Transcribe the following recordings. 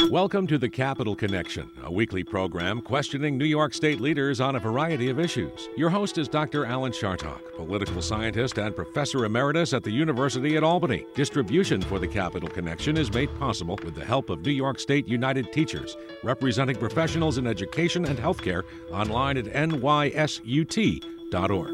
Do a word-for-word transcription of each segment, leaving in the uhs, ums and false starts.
Welcome to the Capital Connection, a weekly program questioning New York State leaders on a variety of issues. Your host is Doctor Alan Chartock, political scientist and professor emeritus at the University at Albany. Distribution for the Capital Connection is made possible with the help of New York State United Teachers, representing professionals in education and healthcare, online at N Y S U T dot org.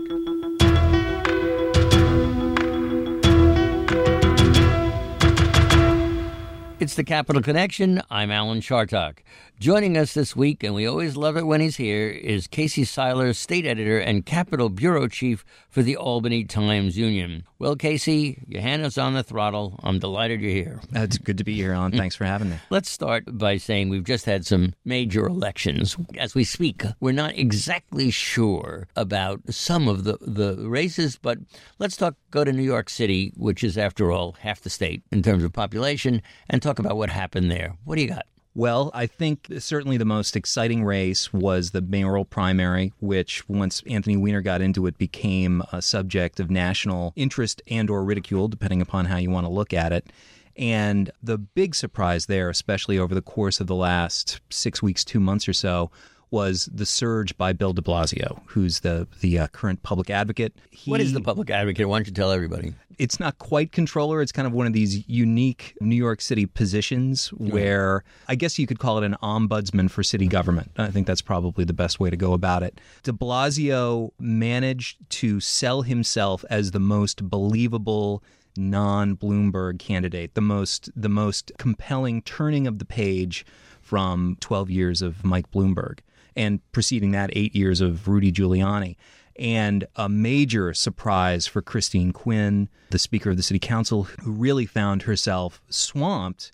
It's the Capital Connection. I'm Alan Chartock. Joining us this week, and we always love it when he's here, is Casey Seiler, state editor and Capitol bureau chief for the Albany Times-Union. Well, Casey, your hand is on the throttle. I'm delighted you're here. It's good to be here, Alan. Thanks for having me. Let's start by saying we've just had some major elections. As we speak, we're not exactly sure about some of the, the races, but let's talk. Go to New York City, which is, after all, half the state in terms of population, and talk about what happened there. What do you got? Well, I think certainly the most exciting race was the mayoral primary, which once Anthony Weiner got into it became a subject of national interest and or ridicule, depending upon how you want to look at it. And the big surprise there, especially over the course of the last six weeks, two months or so, was the surge by Bill de Blasio, who's the the uh, current public advocate. He, what is the public advocate? Why don't you tell everybody? It's not quite controller. It's kind of one of these unique New York City positions where I guess you could call it an ombudsman for city government. I think that's probably the best way to go about it. De Blasio managed to sell himself as the most believable non-Bloomberg candidate, the most the most compelling turning of the page from twelve years of Mike Bloomberg, and preceding that, eight years of Rudy Giuliani. And a major surprise for Christine Quinn, the Speaker of the City Council, who really found herself swamped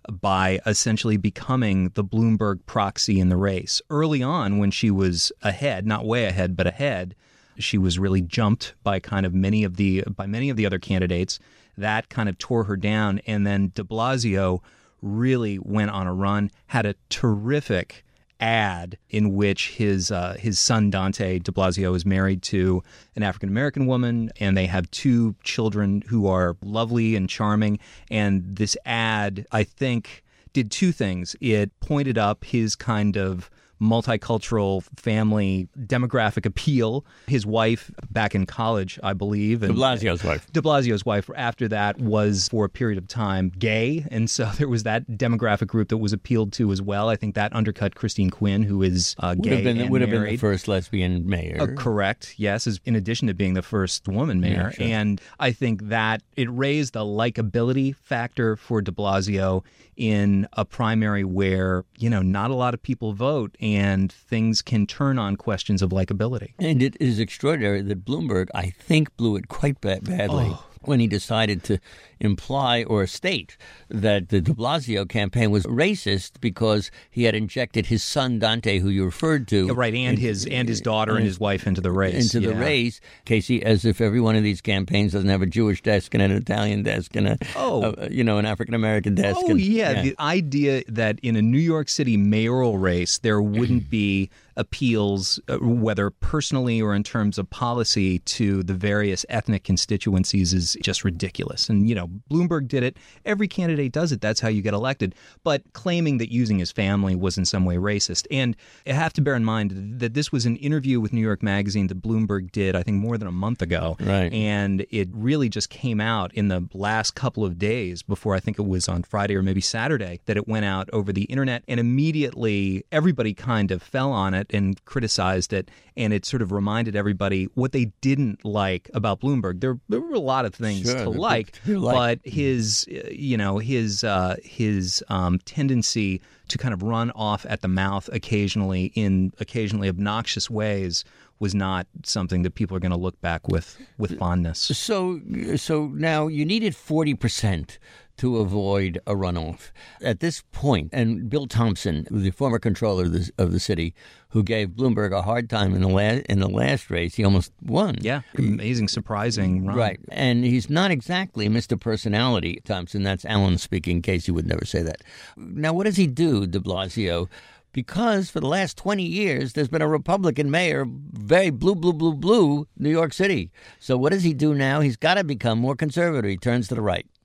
by essentially becoming the Bloomberg proxy in the race. Early on, when she was ahead, not way ahead, but ahead, she was really jumped by kind of many of the by many of the other candidates. That kind of tore her down. And then de Blasio really went on a run, had a terrific ad in which his uh, his son Dante de Blasio is married to an African-American woman, and they have two children who are lovely and charming. And this ad, I think, did two things. It pointed up his kind of multicultural family demographic appeal. His wife, back in college, I believe. De Blasio's wife. De Blasio's wife, after that, was, for a period of time, gay. And so there was that demographic group that was appealed to as well. I think that undercut Christine Quinn, who is uh, gay would have been, and would have married. been the first lesbian mayor. Uh, correct, yes, as, in addition to being the first woman mayor. Yeah, sure. And I think that it raised the likability factor for de Blasio in a primary where, you know, not a lot of people vote, and things can turn on questions of likability. And it is extraordinary that Bloomberg, I think, blew it quite ba- badly. Oh. When he decided to imply or state that the de Blasio campaign was racist because he had injected his son Dante, who you referred to, right, and in, his and his daughter and, and his wife into the race, into yeah. the race, Casey, as if every one of these campaigns doesn't have a Jewish desk and an Italian desk and a, oh. a you know, an African American desk. Oh and, yeah. yeah, the idea that in a New York City mayoral race there wouldn't be appeals, uh, whether personally or in terms of policy, to the various ethnic constituencies is just ridiculous. And, you know, Bloomberg did it. Every candidate does it. That's how you get elected. But claiming that using his family was in some way racist. And you have to bear in mind that this was an interview with New York Magazine that Bloomberg did, I think, more than a month ago. Right. And it really just came out in the last couple of days before, I think it was on Friday or maybe Saturday, that it went out over the internet. And immediately everybody kind of fell on it and criticized it, and it sort of reminded everybody what they didn't like about Bloomberg. There, there were a lot of things sure, to like, like, but his, you know, his uh, his um, tendency to kind of run off at the mouth occasionally in occasionally obnoxious ways was not something that people are going to look back with with fondness. So, so now you needed forty percent to avoid a runoff. At this point, and Bill Thompson, the former controller of the, of the city, who gave Bloomberg a hard time in the last in the last race, he almost won. Yeah, amazing, surprising run. Right, and he's not exactly Mister Personality, Thompson. That's Alan speaking. Casey would never say that. Now, what does he do, de Blasio? Because for the last twenty years, there's been a Republican mayor, very blue, blue, blue, blue, New York City. So what does he do now? He's got to become more conservative. He turns to the right.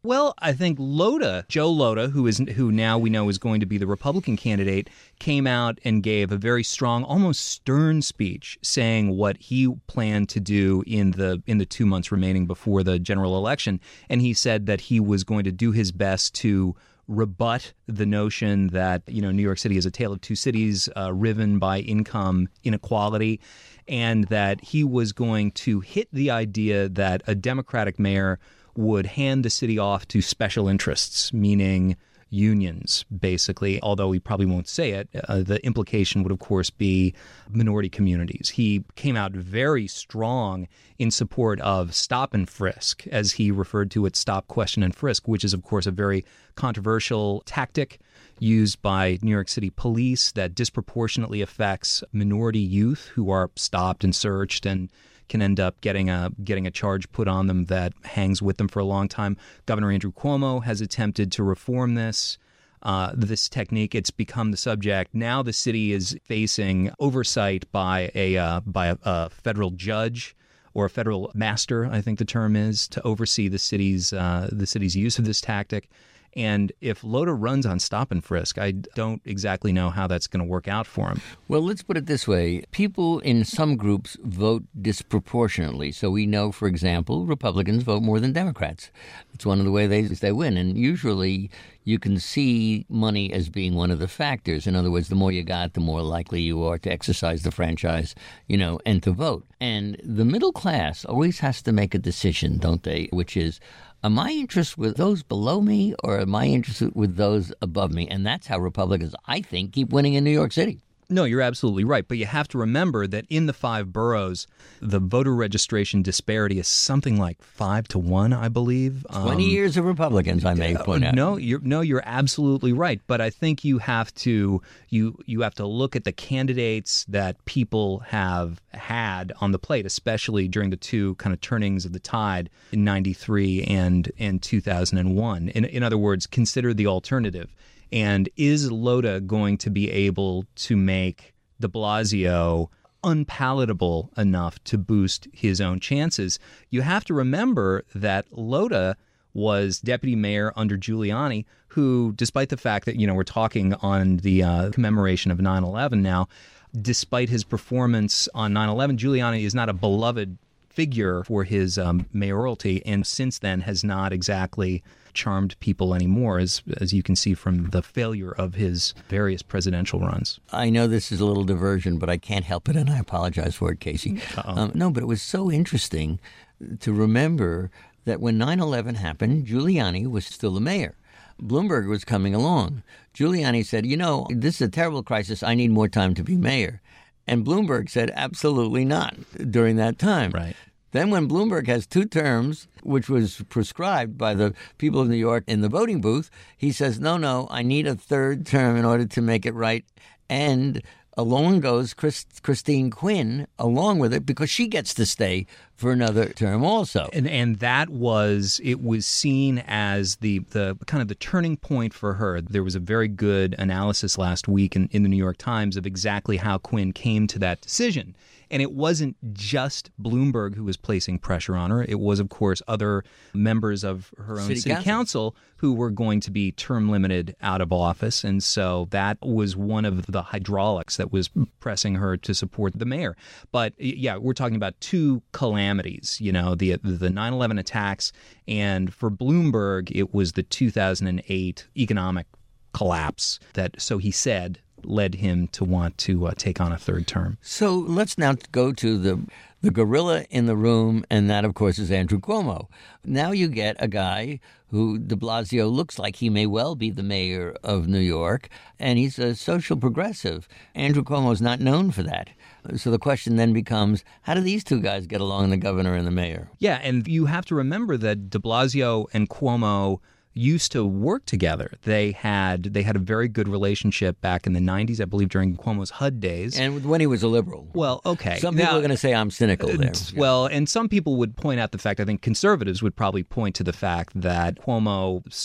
Well, I think Lhota, Joe Lhota, who is who now we know is going to be the Republican candidate, came out and gave a very strong, almost stern speech saying what he planned to do in the in the two months remaining before the general election. And he said that he was going to do his best to rebut the notion that, you know, New York City is a tale of two cities, uh, riven by income inequality, and that he was going to hit the idea that a Democratic mayor would hand the city off to special interests, meaning unions, basically, although he probably won't say it. Uh, the implication would, of course, be minority communities. He came out very strong in support of stop and frisk, as he referred to it, stop, question, and frisk, which is, of course, a very controversial tactic used by New York City police that disproportionately affects minority youth who are stopped and searched and can end up getting a getting a charge put on them that hangs with them for a long time. Governor Andrew Cuomo has attempted to reform this uh, this technique. It's become the subject. Now the city is facing oversight by a uh, by a, a federal judge or a federal master, I think the term is, to oversee the city's uh, the city's use of this tactic. And if Lhota runs on stop and frisk, I don't exactly know how that's going to work out for him. Well, let's put it this way. People in some groups vote disproportionately. So we know, for example, Republicans vote more than Democrats. It's one of the ways they, they win. And usually you can see money as being one of the factors. In other words, the more you got, the more likely you are to exercise the franchise, you know, and to vote. And the middle class always has to make a decision, don't they, which is, am I interested with those below me or am I interested with those above me? And that's how Republicans, I think, keep winning in New York City. No, you're absolutely right. But you have to remember that in the five boroughs, the voter registration disparity is something like five to one, I believe. Twenty um, years of Republicans, I may point out. No, you're no, you're absolutely right. But I think you have to you you have to look at the candidates that people have had on the plate, especially during the two kind of turnings of the tide in ninety-three and and two thousand one. In in other words, consider the alternative. And is Lhota going to be able to make de Blasio unpalatable enough to boost his own chances? You have to remember that Lhota was deputy mayor under Giuliani, who, despite the fact that, you know, we're talking on the uh, commemoration of nine eleven now, despite his performance on nine eleven, Giuliani is not a beloved figure for his um, mayoralty, and since then has not exactly charmed people anymore, as as you can see from the failure of his various presidential runs. I know this is a little diversion, but I can't help it, and I apologize for it, Casey. Um, no, but it was so interesting to remember that when nine eleven happened, Giuliani was still the mayor. Bloomberg was coming along. Giuliani said, you know, this is a terrible crisis. I need more time to be mayor. And Bloomberg said, absolutely not during that time. Right. Then when Bloomberg has two terms, which was prescribed by the people of New York in the voting booth, he says, no, no, I need a third term in order to make it right. And along goes Chris, Christine Quinn along with it because she gets to stay for another term also. And and that was, it was seen as the, the kind of the turning point for her. There was a very good analysis last week in, in the New York Times of exactly how Quinn came to that decision. And it wasn't just Bloomberg who was placing pressure on her. It was, of course, other members of her own city, city council. council who were going to be term limited out of office. And so that was one of the hydraulics that was pressing her to support the mayor. But yeah, we're talking about two calamities, you know, the the nine eleven attacks. And for Bloomberg, it was the two thousand eight economic collapse that, so he said, led him to want to uh, take on a third term. So let's now go to the the gorilla in the room, and that, of course, is Andrew Cuomo. Now you get a guy who de Blasio looks like he may well be the mayor of New York, and he's a social progressive. Andrew Cuomo is not known for that. So the question then becomes, how do these two guys get along, the governor and the mayor? Yeah, and you have to remember that de Blasio and Cuomo used to work together. They had they had a very good relationship back in the nineties, I believe, during Cuomo's H U D days. And when he was a liberal. Well, okay. Some people now, are going to say I'm cynical there. Well, and some people would point out the fact, I think conservatives would probably point to the fact that Cuomo sort of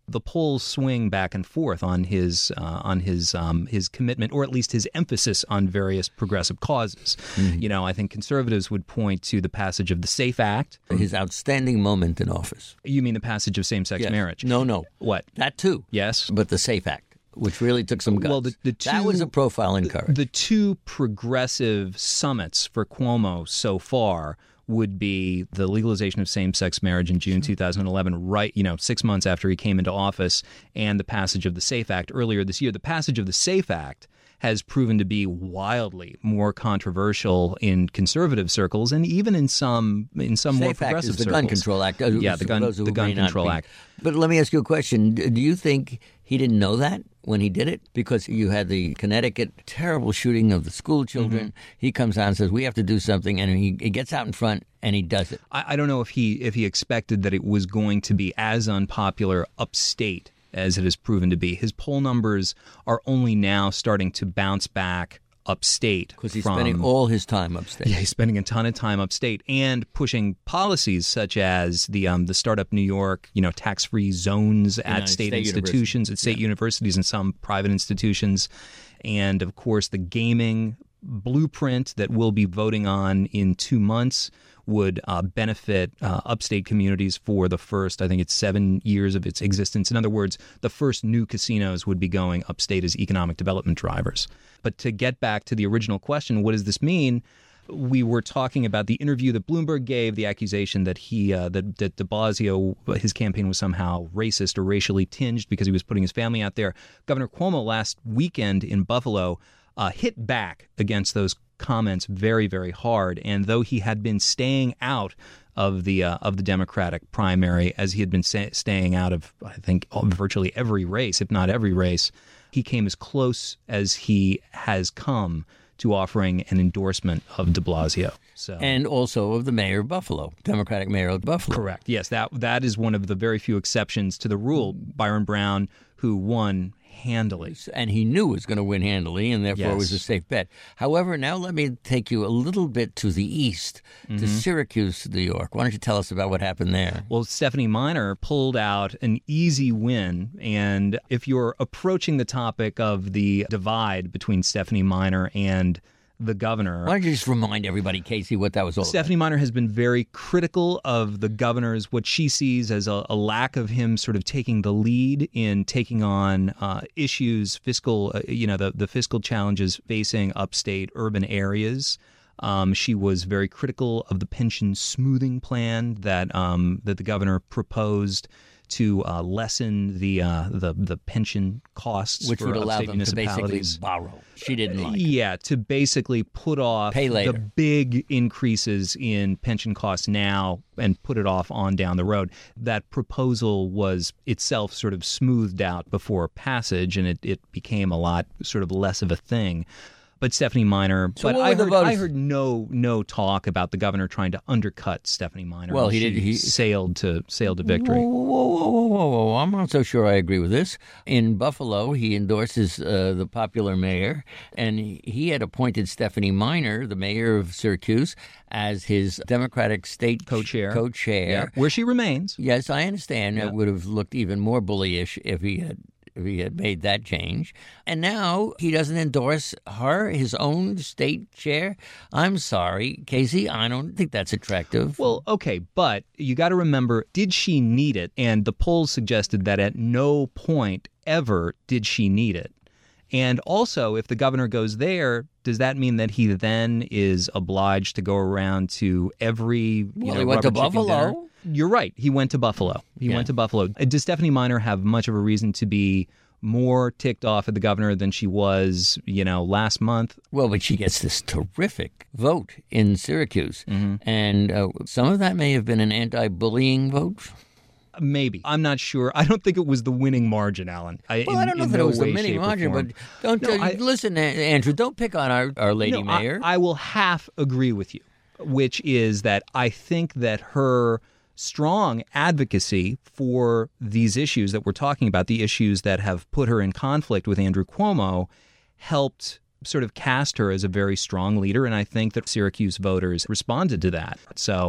the polls swing back and forth on his uh, on his um, his commitment, or at least his emphasis on various progressive causes. Mm-hmm. You know, I think conservatives would point to the passage of the SAFE Act. His outstanding moment in office. You mean the passage of same-sex yes. marriage? No, no. What? That too. Yes. But the SAFE Act, which really took some guts. Well, the, the two, that was a profile in courage. The two progressive summits for Cuomo so far would be the legalization of same-sex marriage in June two thousand eleven, right, you know, six months after he came into office, and the passage of the SAFE Act earlier this year. The passage of the SAFE Act has proven to be wildly more controversial in conservative circles, and even in some in some more SAFE Act progressive is the circles. Gun Control Act. Yeah, the gun the Gun Control Act. But let me ask you a question. Do you think he didn't know that when he did it? Because you had the Connecticut terrible shooting of the school children. Mm-hmm. He comes out and says, we have to do something, and he, he gets out in front and he does it. I, I don't know if he if he expected that it was going to be as unpopular upstate as it has proven to be. His poll numbers are only now starting to bounce back upstate. Because he's from, spending all his time upstate. Yeah, he's spending a ton of time upstate and pushing policies such as the um, the Startup New York, you know, tax-free zones at United state, state institutions, at state yeah. universities and some private institutions. And, of course, the gaming blueprint that we'll be voting on in two months would uh, benefit uh, upstate communities for the first, I think it's seven years of its existence. In other words, the first new casinos would be going upstate as economic development drivers. But to get back to the original question, what does this mean? We were talking about the interview that Bloomberg gave, the accusation that he uh, that, that de Blasio, his campaign was somehow racist or racially tinged because he was putting his family out there. Governor Cuomo last weekend in Buffalo uh, hit back against those comments very, very hard. And though he had been staying out of the uh, of the Democratic primary, as he had been sa- staying out of, I think, virtually every race, if not every race, he came as close as he has come to offering an endorsement of de Blasio. So. And also of the mayor of Buffalo, Democratic mayor of Buffalo. Correct. Yes, that that is one of the very few exceptions to the rule. Byron Brown, who won handily. And he knew was going to win handily, and therefore yes. it was a safe bet. However, now let me take you a little bit to the east, mm-hmm. to Syracuse, New York. Why don't you tell us about what happened there? Well, Stephanie Miner pulled out an easy win, and if you're approaching the topic of the divide between Stephanie Miner and the governor. Why don't you just remind everybody, Casey, what that was all Stephanie about? Miner has been very critical of the governor's, what she sees as a, a lack of him sort of taking the lead in taking on uh, issues, fiscal, uh, you know, the, the fiscal challenges facing upstate urban areas. Um, she was very critical of the pension smoothing plan that um, that the governor proposed to uh, lessen the uh, the the pension costs, which for would allow upstate them to basically municipalities. borrow. She didn't like. Yeah, to basically put off Pay later. the big increases in pension costs now and put it off on down the road. That proposal was itself sort of smoothed out before passage, and it, it became a lot sort of less of a thing. But Stephanie Miner, so but what I were the heard, voters? I heard no no talk about the governor trying to undercut Stephanie Miner. Well, he she did. He sailed to sailed to victory. Whoa, whoa, whoa, whoa, whoa, whoa! I'm not so sure I agree with this. In Buffalo, he endorses uh, the popular mayor, and he had appointed Stephanie Miner, the mayor of Syracuse, as his Democratic state co-chair. Co-chair, yeah, where she remains. Yes, I understand. Yeah. It would have looked even more bullyish if he had. If he had made that change. And now he doesn't endorse her, his own state chair. I'm sorry, Casey, I don't think that's attractive. Well, okay, but you got to remember, did she need it? And the polls suggested that at no point ever did she need it. And also, if the governor goes there, does that mean that he then is obliged to go around to every you well, know, he went to rubber chicken Buffalo. dinner? You're right. He went to Buffalo. He Yeah. went to Buffalo. Does Stephanie Miner have much of a reason to be more ticked off at the governor than she was, you know, last month? Well, but she gets this terrific vote in Syracuse. Mm-hmm. And uh, some of that may have been an anti-bullying vote. Maybe. I'm not sure. I don't think it was the winning margin, Alan. I, Well, in, I don't know in if no it was the way, mini shape, or margin, form. but don't No, uh, I- listen, Andrew. Don't pick on our, our lady No, I- mayor. I will half agree with you, which is that I think that her strong advocacy for these issues that we're talking about, the issues that have put her in conflict with Andrew Cuomo, helped sort of cast her as a very strong leader. And I think that Syracuse voters responded to that. So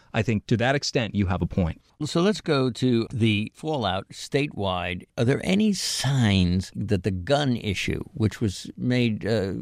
I think to that extent, you have a point. So let's go to the fallout statewide. Are there any signs that the gun issue, which was made uh,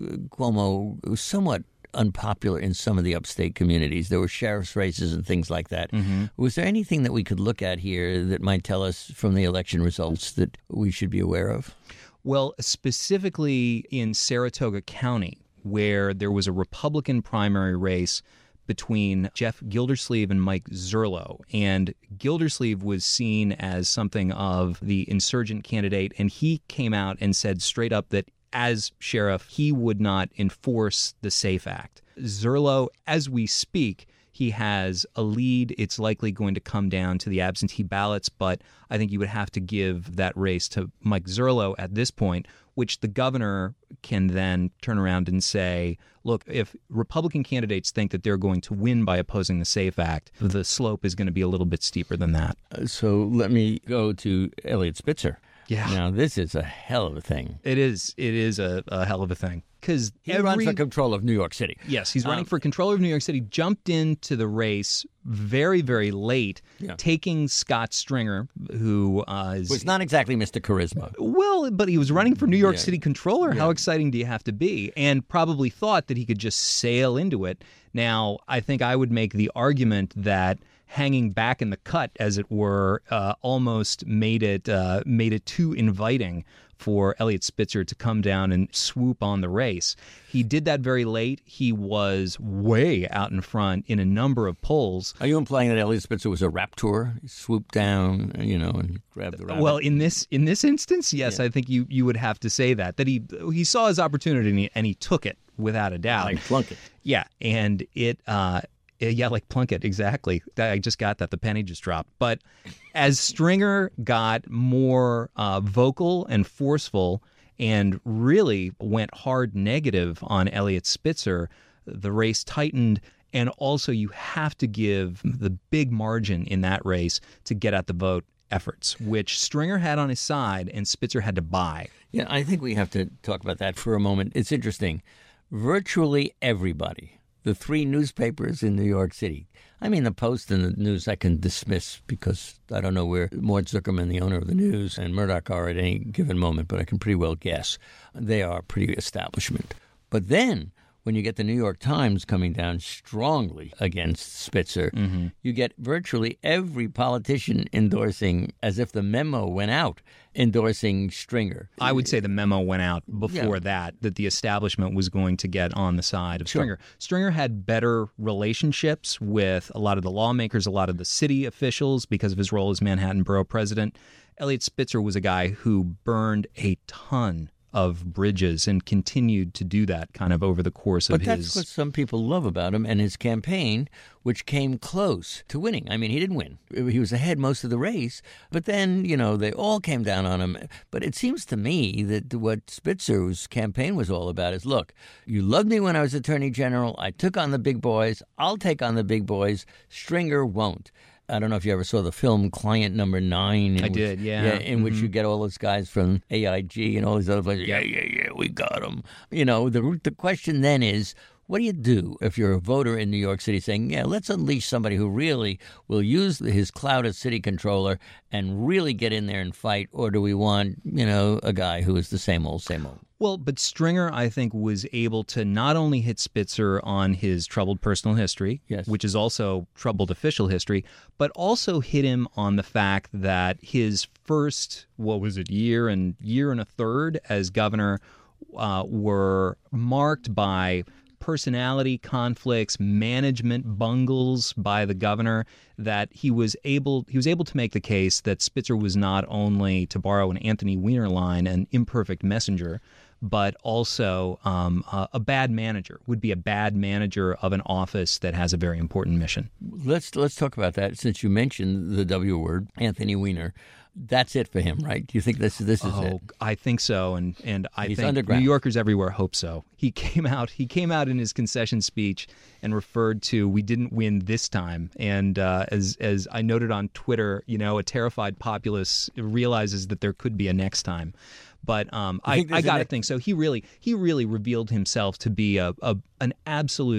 Cuomo somewhat unpopular in some of the upstate communities, there were sheriff's races and things like that. Mm-hmm. Was there anything that we could look at here that might tell us from the election results that we should be aware of? Well, specifically in Saratoga County, where there was a Republican primary race between Jeff Gildersleeve and Mike Zerlo. And Gildersleeve was seen as something of the insurgent candidate, and he came out and said straight up that as sheriff, he would not enforce the SAFE Act. Zerlo, as we speak, he has a lead. It's likely going to come down to the absentee ballots, but I think you would have to give that race to Mike Zerlo at this point, which the governor can then turn around and say, look, if Republican candidates think that they're going to win by opposing the SAFE Act, the slope is going to be a little bit steeper than that. Uh, so let me go to Eliot Spitzer. Yeah. Now, this is a hell of a thing. It is. It is a, a hell of a thing. Because he every, runs for control of New York City. Yes, he's running um, for control of New York City, jumped into the race very, very late, yeah. taking Scott Stringer, who uh, is... was not exactly Mister Charisma. Well, but he was running for New York yeah. City controller. Yeah. How exciting do you have to be? And probably thought that he could just sail into it. Now, I think I would make the argument that hanging back in the cut, as it were, uh, almost made it uh, made it too inviting for Eliot Spitzer to come down and swoop on the race. He did that very late. He was way out in front in a number of polls. Are you implying that Eliot Spitzer was a raptor? He swooped down, you know, and grabbed the rabbit? Well, in this in this instance, yes, yeah. I think you, you would have to say that. That he he saw his opportunity and he, and he took it without a doubt. Like Plunkett. Yeah, and it... Uh, Yeah, like Plunkett, exactly. I just got that. The penny just dropped. But as Stringer got more uh, vocal and forceful and really went hard negative on Eliot Spitzer, the race tightened. And also you have to give the big margin in that race to get at the vote efforts, which Stringer had on his side and Spitzer had to buy. Yeah, I think we have to talk about that for a moment. It's interesting. Virtually everybody, the three newspapers in New York City. I mean, the Post and the News I can dismiss because I don't know where Mort Zuckerman, the owner of the News, and Murdoch are at any given moment, but I can pretty well guess. They are pretty establishment. But then when you get the New York Times coming down strongly against Spitzer, mm-hmm. you get virtually every politician endorsing, as if the memo went out, endorsing Stringer. I would say the memo went out before yeah. that, that the establishment was going to get on the side of sure. Stringer. Stringer had better relationships with a lot of the lawmakers, a lot of the city officials because of his role as Manhattan Borough President. Eliot Spitzer was a guy who burned a ton of bridges and continued to do that kind of over the course of but his... But that's what some people love about him and his campaign, which came close to winning. I mean, he didn't win. He was ahead most of the race, but then, you know, they all came down on him. But it seems to me that what Spitzer's campaign was all about is, look, you loved me when I was Attorney General. I took on the big boys. I'll take on the big boys. Stringer won't. I don't know if you ever saw the film Client Number Nine. I which, did, yeah. yeah in mm-hmm. which you get all those guys from A I G and all these other places. Yeah, yeah, yeah, we got them. You know, the the question then is, what do you do if you're a voter in New York City saying, yeah, let's unleash somebody who really will use his clout as city controller and really get in there and fight, or do we want, you know, a guy who is the same old, same old? Well, but Stringer, I think, was able to not only hit Spitzer on his troubled personal history, yes. which is also troubled official history, but also hit him on the fact that his first, what was it, year and year and a third as governor uh, were marked by personality conflicts, management bungles by the governor, that he was able he was able to make the case that Spitzer was not only, to borrow an Anthony Weiner line, an imperfect messenger, but also um, a, a bad manager, would be a bad manager of an office that has a very important mission. Let's let's talk about that since you mentioned the W word, Anthony Weiner. That's it for him, right? Do you think this this is oh, it? I think so, and and I He's think underground. New Yorkers everywhere hope so. He came out he came out in his concession speech and referred to, we didn't win this time, and uh, as as I noted on Twitter, you know, a terrified populace realizes that there could be a next time. But um, I, I got to think so. He really he really revealed himself to be a, a an absolute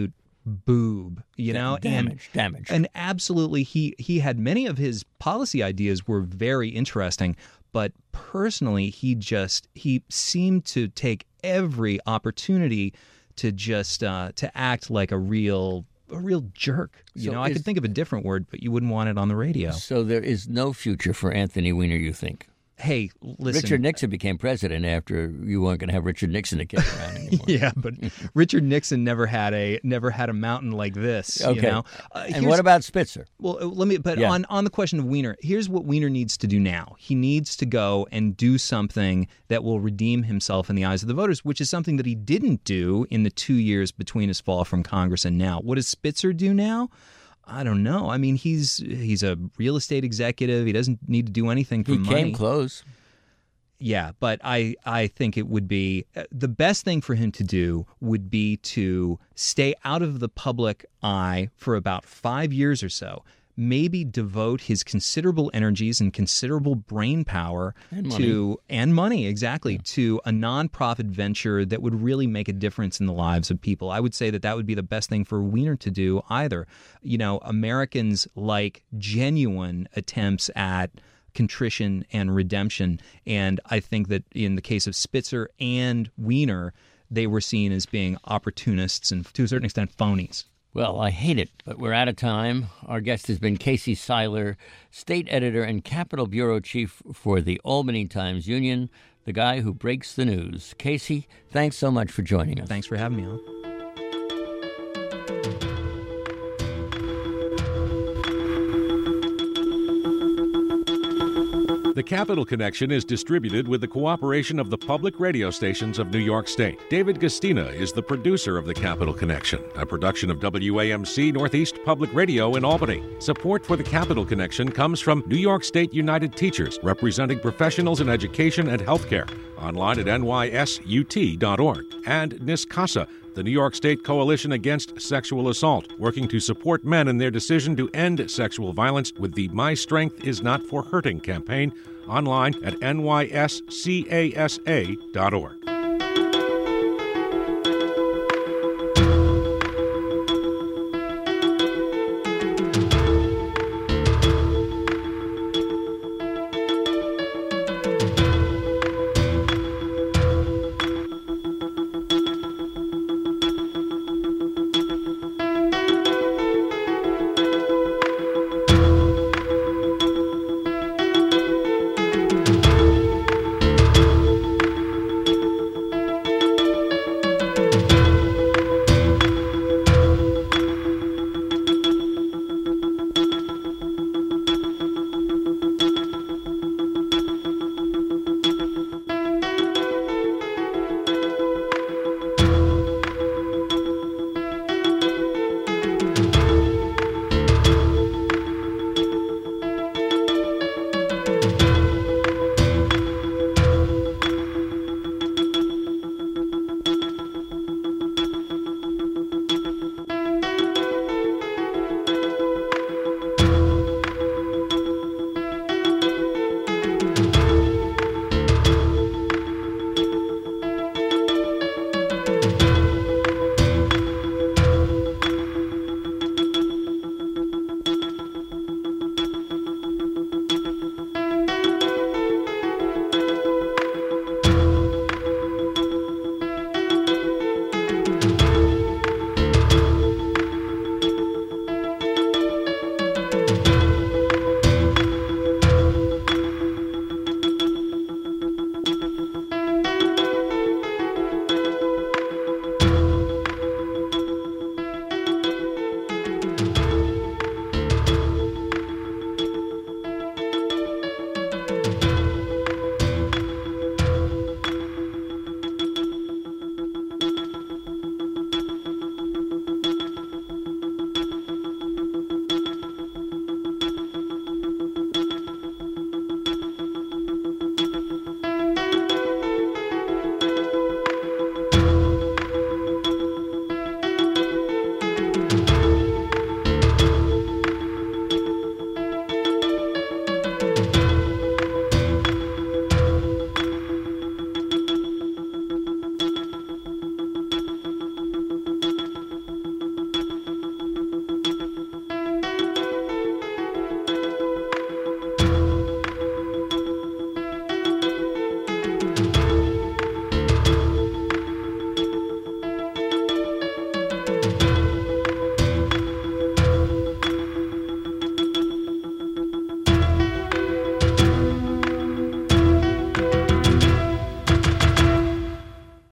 boob, you know, damage, and damage, and absolutely, he he had many of his policy ideas were very interesting, but personally, he just he seemed to take every opportunity to just uh, to act like a real a real jerk. You so know, I is, could think of a different word, but you wouldn't want it on the radio. So there is no future for Anthony Weiner, you think? Hey, listen. Richard Nixon became president after you weren't going to have Richard Nixon to kick around anymore. Yeah, but Richard Nixon never had a never had a mountain like this. Okay. You know? uh, and what about Spitzer? Well, let me. But yeah. on on the question of Weiner, here's what Weiner needs to do now. He needs to go and do something that will redeem himself in the eyes of the voters, which is something that he didn't do in the two years between his fall from Congress and now. What does Spitzer do now? I don't know. I mean, he's he's a real estate executive. He doesn't need to do anything for he money. He came close. Yeah, but I, I think it would be the best thing for him to do would be to stay out of the public eye for about five years or so. Maybe devote his considerable energies and considerable brain power and to money. and money exactly yeah. to a nonprofit venture that would really make a difference in the lives of people. I would say that that would be the best thing for Weiner to do either. You know, Americans like genuine attempts at contrition and redemption, and I think that in the case of Spitzer and Weiner, they were seen as being opportunists and to a certain extent phonies. Well, I hate it, but we're out of time. Our guest has been Casey Seiler, state editor and Capitol Bureau Chief for the Albany Times-Union, the guy who breaks the news. Casey, thanks so much for joining us. Thanks for having me on. The Capitol Connection is distributed with the cooperation of the public radio stations of New York State. David Gastina is the producer of The Capitol Connection, a production of W A M C Northeast Public Radio in Albany. Support for The Capitol Connection comes from New York State United Teachers, representing professionals in education and healthcare, online at N Y S U T dot org, and NISCASA, the New York State Coalition Against Sexual Assault, working to support men in their decision to end sexual violence with the My Strength Is Not for Hurting campaign, online at N Y S C A S A dot org.